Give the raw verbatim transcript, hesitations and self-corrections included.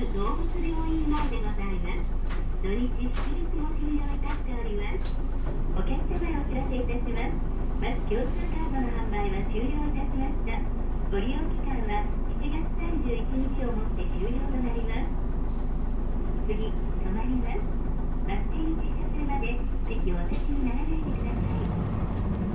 動物病院前でございます。土日祝日も終了いたしております。お客様へお知らせいたします。バス共通カードの販売は終了いたしました。ご利用期間はしちがつさんじゅういちにちをもって終了となります。次、止まります。バス停に駐車するまで席をお立ちにならないでください。